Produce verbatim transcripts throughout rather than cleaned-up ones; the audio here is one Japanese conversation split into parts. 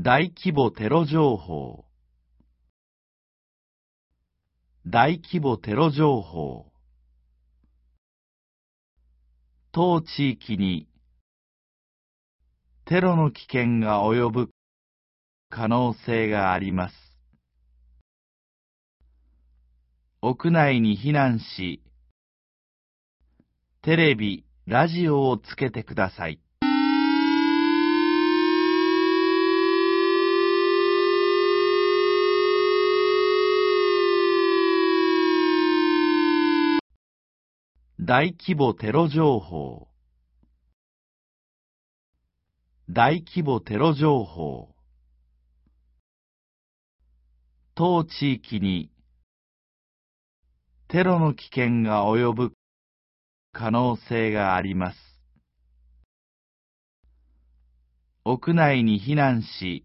大規模テロ情報。大規模テロ情報。当地域にテロの危険が及ぶ可能性があります。屋内に避難し、テレビ、ラジオをつけてください。大規模テロ情報。大規模テロ情報。当地域にテロの危険が及ぶ可能性があります。屋内に避難し、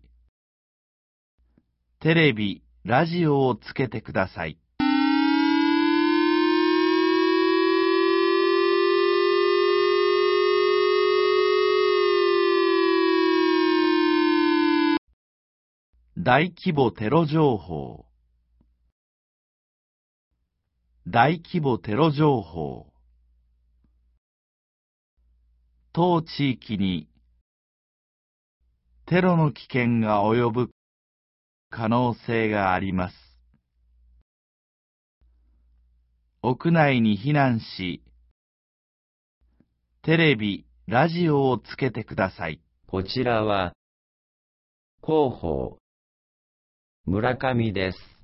テレビ、ラジオをつけてください。大規模テロ情報。大規模テロ情報。当地域にテロの危険が及ぶ可能性があります。屋内に避難し、テレビ、ラジオをつけてください。 こちらは広報村上です。